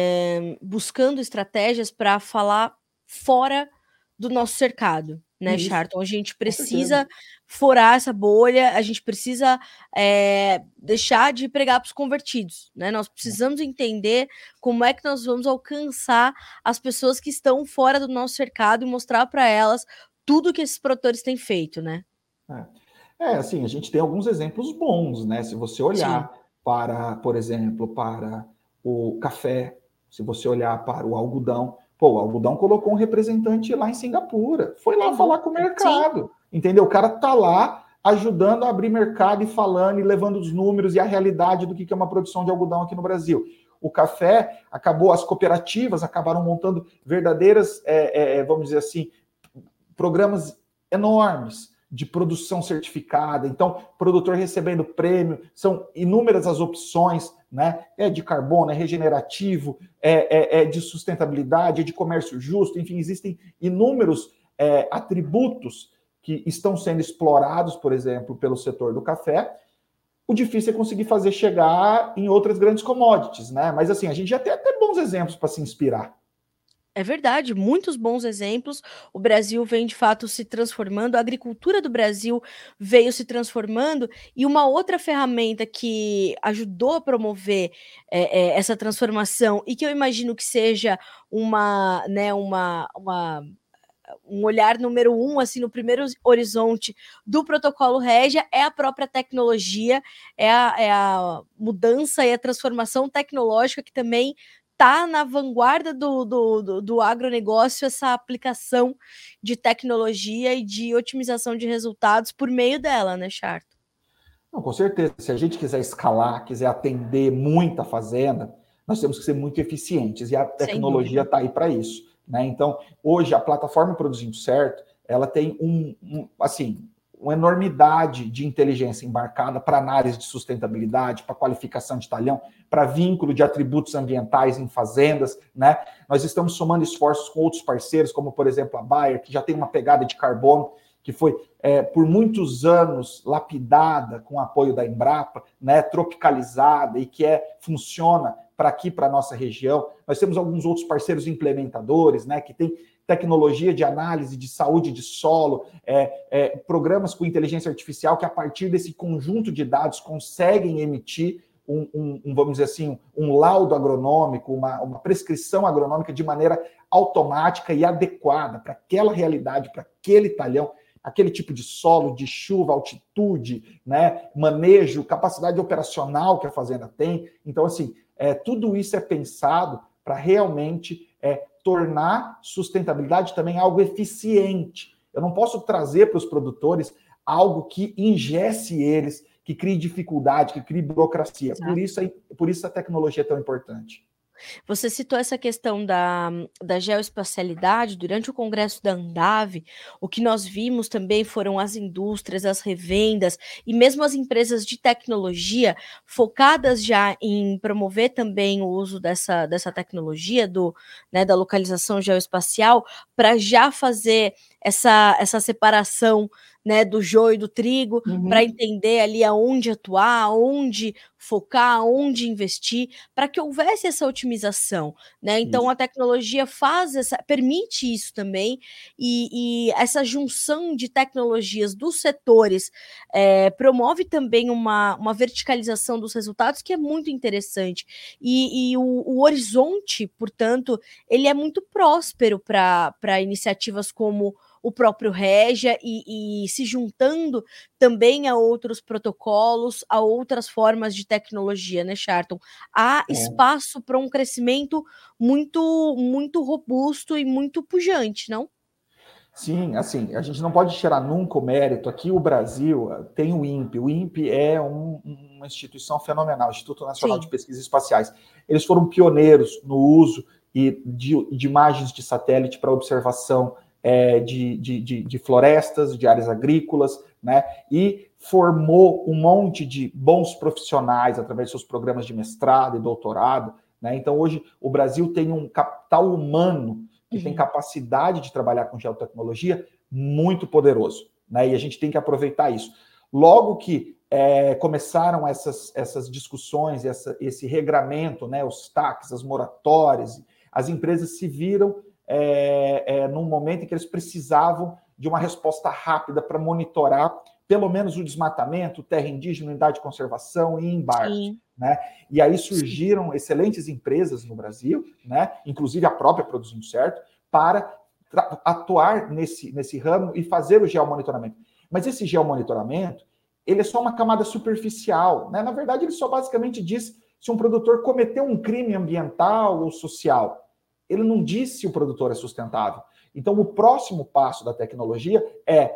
é, buscando estratégias para falar fora do nosso cercado, né, Isso. Charlton? A gente precisa furar essa bolha, a gente precisa é, deixar de pregar para os convertidos, né? Nós precisamos entender como é que nós vamos alcançar as pessoas que estão fora do nosso cercado e mostrar para elas tudo que esses produtores têm feito, né? É. É, assim, a gente tem alguns exemplos bons, né? Se você olhar Sim. para, por exemplo, para o café, se você olhar para o algodão, pô, o algodão colocou um representante lá em Singapura, foi lá Sim. falar com o mercado, Sim. entendeu? O cara tá lá ajudando a abrir mercado e falando e levando os números e a realidade do que é uma produção de algodão aqui no Brasil. O café acabou, as cooperativas acabaram montando verdadeiras, é, é, vamos dizer assim, programas enormes de produção certificada, então, produtor recebendo prêmio, são inúmeras as opções, né? É de carbono, é regenerativo, é, é, é de sustentabilidade, é de comércio justo, enfim, existem inúmeros é, atributos que estão sendo explorados, por exemplo, pelo setor do café. O difícil é conseguir fazer chegar em outras grandes commodities, né? Mas assim, a gente já tem até bons exemplos para se inspirar. É verdade, muitos bons exemplos. O Brasil vem, de fato, se transformando, a agricultura do Brasil veio se transformando, e uma outra ferramenta que ajudou a promover é, é, essa transformação, e que eu imagino que seja uma, né, uma, uma, um olhar número um, assim, no primeiro horizonte do protocolo Régia, é a própria tecnologia, é a, é a mudança e a transformação tecnológica que também está na vanguarda do, do, do, do agronegócio, essa aplicação de tecnologia e de otimização de resultados por meio dela, né, Charlton? Não, com certeza. Se a gente quiser escalar, quiser atender muita fazenda, nós temos que ser muito eficientes, e a tecnologia está aí para isso. Né? Então, hoje, a plataforma Produzindo Certo, ela tem um, um assim, uma enormidade de inteligência embarcada para análise de sustentabilidade, para qualificação de talhão, para vínculo de atributos ambientais em fazendas, né? Nós estamos somando esforços com outros parceiros, como, por exemplo, a Bayer, que já tem uma pegada de carbono, que foi, é, por muitos anos, lapidada com o apoio da Embrapa, né, tropicalizada, e que é, funciona para aqui, para a nossa região. Nós temos alguns outros parceiros implementadores, né, que têm tecnologia de análise de saúde de solo, é, é, programas com inteligência artificial que, a partir desse conjunto de dados, conseguem emitir um, um, um vamos dizer assim, um laudo agronômico, uma, uma prescrição agronômica de maneira automática e adequada para aquela realidade, para aquele talhão, aquele tipo de solo, de chuva, altitude, né, manejo, capacidade operacional que a fazenda tem. Então, assim, é, tudo isso é pensado para realmente é, tornar sustentabilidade também algo eficiente. Eu não posso trazer para os produtores algo que ingesse eles, que crie dificuldade, que crie burocracia. Por isso, por isso a tecnologia é tão importante. Você citou essa questão da, da geoespacialidade durante o congresso da Andave. O que nós vimos também foram as indústrias, as revendas e mesmo as empresas de tecnologia focadas já em promover também o uso dessa, dessa tecnologia, do, né, da localização geoespacial, para já fazer essa, essa separação, né, do joio e do trigo, uhum. para entender ali aonde atuar, aonde focar, aonde investir, para que houvesse essa otimização, né? Então isso. A tecnologia faz essa, permite isso também, e, e essa junção de tecnologias dos setores é, promove também uma, uma verticalização dos resultados que é muito interessante. E, e o, o horizonte, portanto, ele é muito próspero para iniciativas como o próprio Régia e, e se juntando também a outros protocolos, a outras formas de tecnologia, né, Charton? Há É. espaço para um crescimento muito, muito robusto e muito pujante, não? Sim, assim, a gente não pode tirar nunca o mérito. Aqui o Brasil tem o INPE. O INPE é um, uma instituição fenomenal, Instituto Nacional Sim. de Pesquisas Espaciais. Eles foram pioneiros no uso e de, de imagens de satélite para observação é, de, de, de, de florestas, de áreas agrícolas, né? E formou um monte de bons profissionais através de seus programas de mestrado e doutorado, né? Então, hoje, o Brasil tem um capital humano que uhum. tem capacidade de trabalhar com geotecnologia muito poderoso, né? E a gente tem que aproveitar isso. Logo que é, começaram essas, essas discussões, essa, esse regramento, né? Os taxas, as moratórias, as empresas se viram é, é, num momento em que eles precisavam de uma resposta rápida para monitorar pelo menos o desmatamento, terra indígena, unidade de conservação e embarques. Né? E aí surgiram excelentes empresas no Brasil, né? Inclusive a própria Produzindo Certo, para atuar nesse, nesse ramo e fazer o geomonitoramento. Mas esse geomonitoramento, ele é só uma camada superficial, né? Na verdade, ele só basicamente diz se um produtor cometeu um crime ambiental ou social. Ele não diz se o produtor é sustentável. Então, o próximo passo da tecnologia é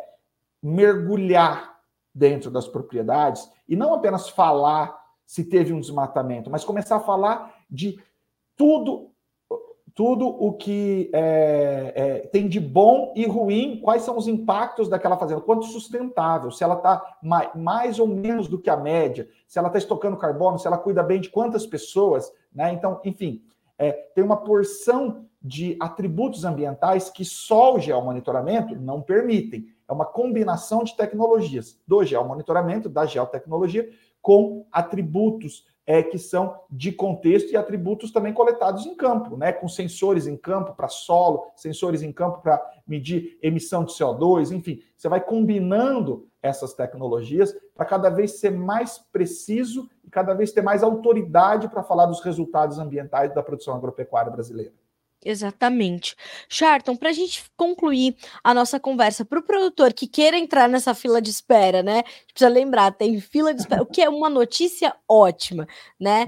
mergulhar dentro das propriedades e não apenas falar se teve um desmatamento, mas começar a falar de tudo, tudo o que é, é, tem de bom e ruim, quais são os impactos daquela fazenda, quanto sustentável, se ela está mais, mais ou menos do que a média, se ela está estocando carbono, se ela cuida bem de quantas pessoas, né? Então, enfim, é, tem uma porção de atributos ambientais que só o geomonitoramento não permitem. É uma combinação de tecnologias, do geomonitoramento, da geotecnologia, com atributos é, que são de contexto e atributos também coletados em campo, né? Com sensores em campo para solo, sensores em campo para medir emissão de C O dois, enfim, você vai combinando essas tecnologias para cada vez ser mais preciso e cada vez ter mais autoridade para falar dos resultados ambientais da produção agropecuária brasileira. Exatamente. Charton, para a gente concluir a nossa conversa, para o produtor que queira entrar nessa fila de espera, né? A gente precisa lembrar, tem fila de espera, o que é uma notícia ótima, né?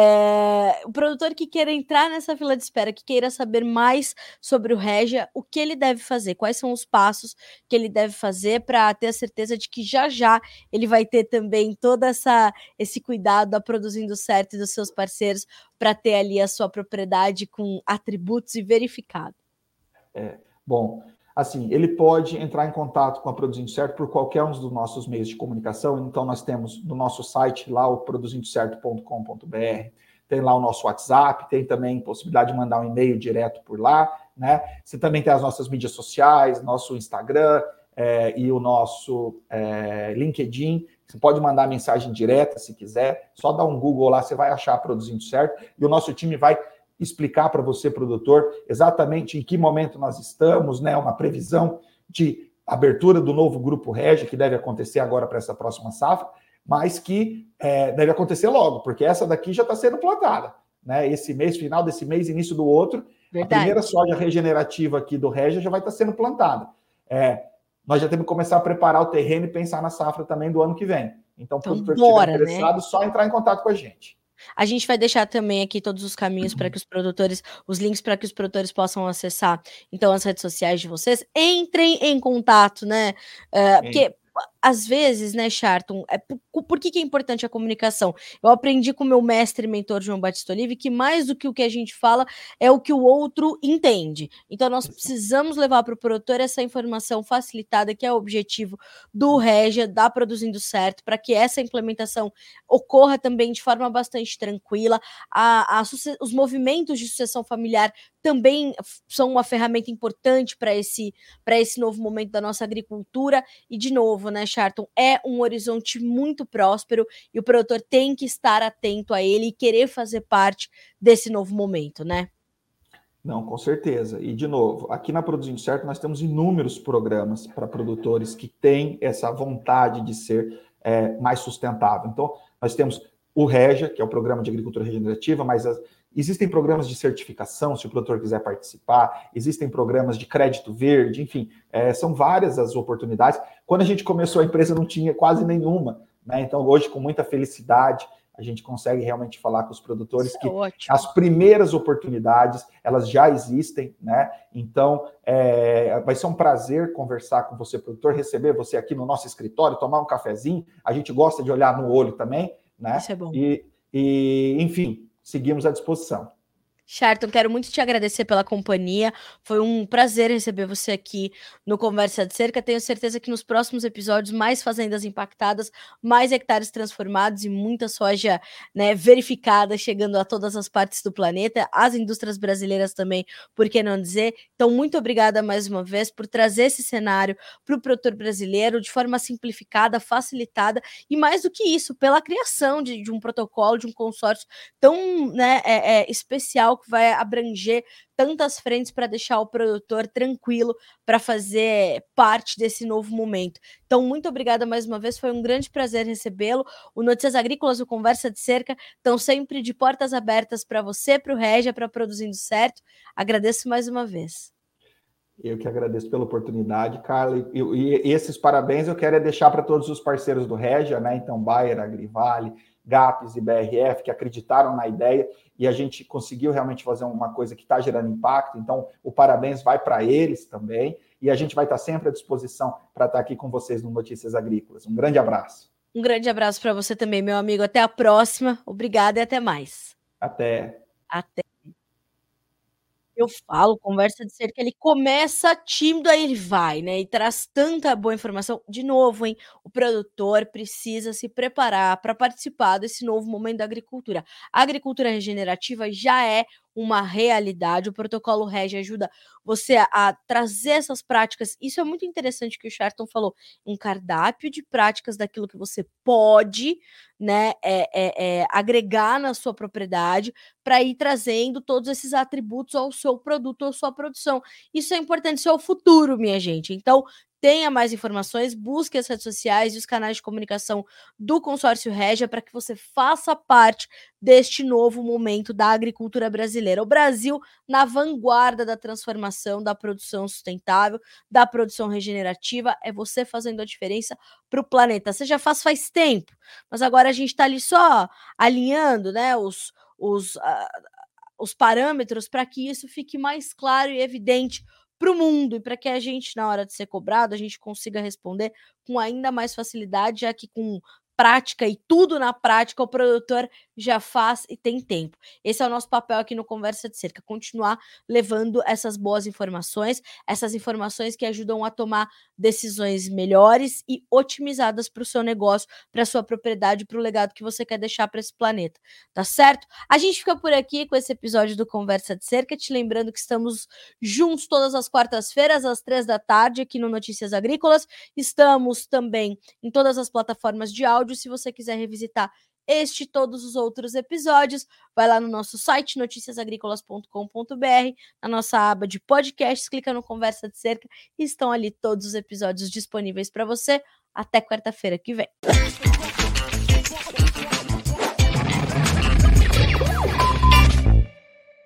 É, o produtor que queira entrar nessa fila de espera, que queira saber mais sobre o Régia, o que ele deve fazer? Quais são os passos que ele deve fazer para ter a certeza de que já já ele vai ter também toda essa esse cuidado da Produzindo Certo e dos seus parceiros para ter ali a sua propriedade com atributos e verificado? É, bom, assim, ele pode entrar em contato com a Produzindo Certo por qualquer um dos nossos meios de comunicação. Então, nós temos no nosso site lá o produzindo certo ponto com ponto b r, tem lá o nosso WhatsApp, tem também possibilidade de mandar um e-mail direto por lá, né? Você também tem as nossas mídias sociais, nosso Instagram é, e o nosso é, LinkedIn. Você pode mandar mensagem direta se quiser, só dá um Google lá, você vai achar Produzindo Certo, e o nosso time vai explicar para você, produtor, exatamente em que momento nós estamos, né? Uma previsão de abertura do novo Grupo Régia, que deve acontecer agora para essa próxima safra, mas que é, deve acontecer logo, porque essa daqui já está sendo plantada, né? Esse mês, final desse mês, início do outro, verdade. A primeira soja regenerativa aqui do Régia já vai estar sendo plantada. É, nós já temos que começar a preparar o terreno e pensar na safra também do ano que vem. Então, o então, produtor bora, que estiver interessado, né? só entrar em contato com a gente. A gente vai deixar também aqui todos os caminhos para que os produtores, os links para que os produtores possam acessar, então, as redes sociais de vocês. Entrem em contato, né? Uh, porque às vezes, né, Charton, é, por, por que, que é importante a comunicação? Eu aprendi com o meu mestre e mentor João Batista Olive que mais do que o que a gente fala é o que o outro entende. Então, nós precisamos levar para o produtor essa informação facilitada, que é o objetivo do Régia, da Produzindo Certo, para que essa implementação ocorra também de forma bastante tranquila. A, a, os movimentos de sucessão familiar também são uma ferramenta importante para esse, para esse novo momento da nossa agricultura. E, de novo, né, Charton, é um horizonte muito próspero e o produtor tem que estar atento a ele e querer fazer parte desse novo momento, né? Não, com certeza. E, de novo, aqui na Produzindo Certo nós temos inúmeros programas para produtores que têm essa vontade de ser é, mais sustentável. Então, nós temos o Régia, que é o Programa de Agricultura Regenerativa, mas as, existem programas de certificação, se o produtor quiser participar, existem programas de crédito verde, enfim, é, são várias as oportunidades. Quando a gente começou a empresa não tinha quase nenhuma, né? Então hoje com muita felicidade a gente consegue realmente falar com os produtores Isso que é ótimo. as primeiras oportunidades, elas já existem, né? Então, é, vai ser um prazer conversar com você, produtor, receber você aqui no nosso escritório, tomar um cafezinho. A gente gosta de olhar no olho também, né? Isso é bom. E, e enfim, seguimos à disposição. Charton, quero muito te agradecer pela companhia. Foi um prazer receber você aqui no Conversa de Cerca. Tenho certeza que nos próximos episódios, mais fazendas impactadas, mais hectares transformados e muita soja, né, verificada, chegando a todas as partes do planeta, as indústrias brasileiras também, por que não dizer? Então, muito obrigada mais uma vez por trazer esse cenário para o produtor brasileiro de forma simplificada, facilitada e, mais do que isso, pela criação de, de um protocolo, de um consórcio tão, né, é, é, especial, que vai abranger tantas frentes para deixar o produtor tranquilo para fazer parte desse novo momento. Então, muito obrigada mais uma vez, foi um grande prazer recebê-lo. O Notícias Agrícolas, o Conversa de Cerca, estão sempre de portas abertas para você, para o Régia, para Produzindo Certo. Agradeço mais uma vez. Eu que agradeço pela oportunidade, Carla. E, e esses parabéns eu quero deixar para todos os parceiros do Régia, né? Então, Bayer, Agrivale, GAPS e B R F, que acreditaram na ideia e a gente conseguiu realmente fazer uma coisa que está gerando impacto. Então, o parabéns vai para eles também. E a gente vai estar sempre à disposição para estar aqui com vocês no Notícias Agrícolas. Um grande abraço. Um grande abraço para você também, meu amigo. Até a próxima. Obrigada e até mais. Até. Até. Eu falo, Conversa de Cerca, ele começa tímido, aí ele vai, né, e traz tanta boa informação. De novo, hein, o produtor precisa se preparar para participar desse novo momento da agricultura. A agricultura regenerativa já é uma realidade, o protocolo Régia ajuda você a, a trazer essas práticas. Isso é muito interessante que o Charton falou, um cardápio de práticas daquilo que você pode, né, é, é, é, agregar na sua propriedade para ir trazendo todos esses atributos ao seu produto ou sua produção. Isso é importante, isso é o futuro, minha gente. Então, tenha mais informações, busque as redes sociais e os canais de comunicação do Consórcio Régia para que você faça parte deste novo momento da agricultura brasileira. O Brasil na vanguarda da transformação, da produção sustentável, da produção regenerativa, é você fazendo a diferença para o planeta. Você já faz faz tempo, mas agora a gente está ali só alinhando, né, os, os, uh, os parâmetros para que isso fique mais claro e evidente para o mundo e para que a gente, na hora de ser cobrado, a gente consiga responder com ainda mais facilidade, já que com prática e tudo na prática o produtor já faz e tem tempo. Esse é o nosso papel aqui no Conversa de Cerca, continuar levando essas boas informações, essas informações que ajudam a tomar decisões melhores e otimizadas para o seu negócio, para a sua propriedade, para o legado que você quer deixar para esse planeta, tá certo? A gente fica por aqui com esse episódio do Conversa de Cerca, te lembrando que estamos juntos todas as quartas-feiras, às três da tarde, aqui no Notícias Agrícolas. Estamos também em todas as plataformas de áudio. Se você quiser revisitar este e todos os outros episódios, vai lá no nosso site noticias agrícolas ponto com ponto b r, na nossa aba de podcasts, clica no Conversa de Cerca e estão ali todos os episódios disponíveis para você. Até quarta-feira que vem.